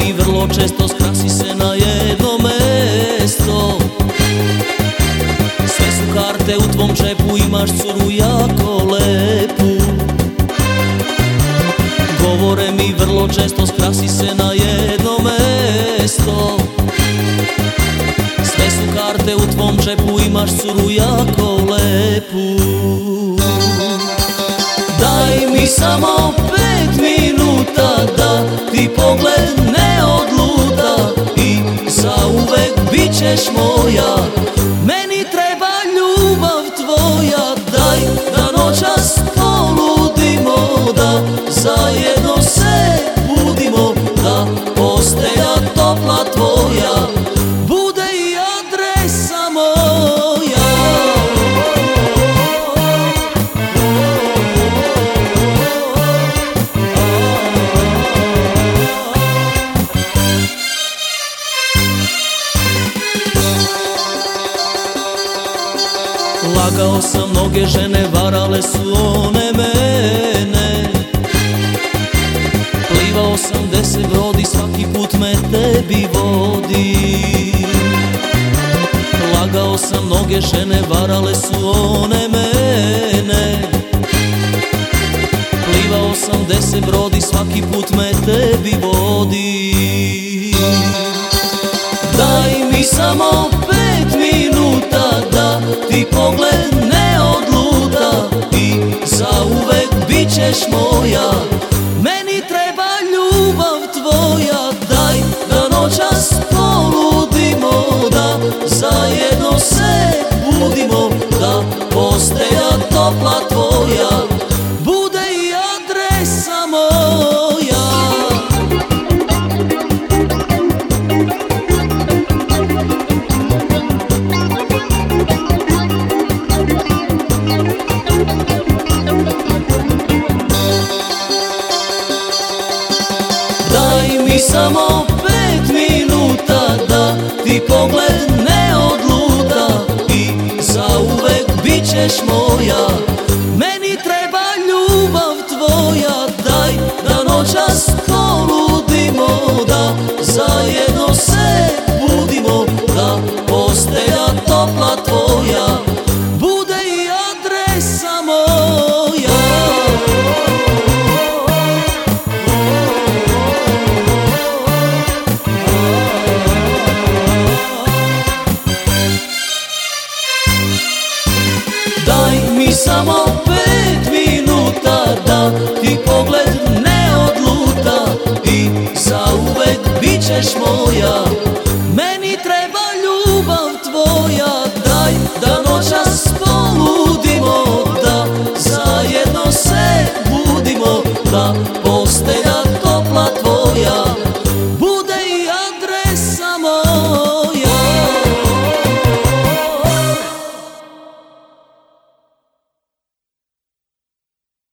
mi vrlo često skrasi se na jedno mesto. Sve su karte u tvom džepu, imaš curu jako lepu. Govore mi vrlo često skrasi se na jedno mesto. Sve su karte u tvom džepu, imaš curu jako lepu. Daj mi samo 5 minuta da ti pogled ne odluta i zauvek bit ćeš moja. Meni treba ljubav tvoja, daj da noćas poludimo, da zajedno se budimo, da postelja topla tvoja bude i adresa moja. Lagao sam mnoge žene, varale su one mene. Plivao sam gde se brodi, svaki put me tebi vodi. Lagao sam mnoge žene, varale su one mene. Plivao sam gde se brodi, svaki put me tebi vodi. Daj mi samo 5 minuta da ti pogled ne odluta i zauvek bit ćeš moja. Meni treba ljubav tvoja, daj da noćas poludimo, da zajedno se budimo, da postelja topla tvoja bude i adresa moja. Daj mi samo 5 minuta da ti pogled ne odluta i zauvek bit ćeš moja. Meni treba ljubav tvoja, daj da noćas poludimo, da zajedno se budimo, da postelja topla tvoja bude i adresa moja. Daj mi samo 5 minuta da ti pogled ne odluta i zauvek bit ćeš moja. Meni treba ljubav tvoja, daj da noćas poludimo, da zajedno se budimo, da postelja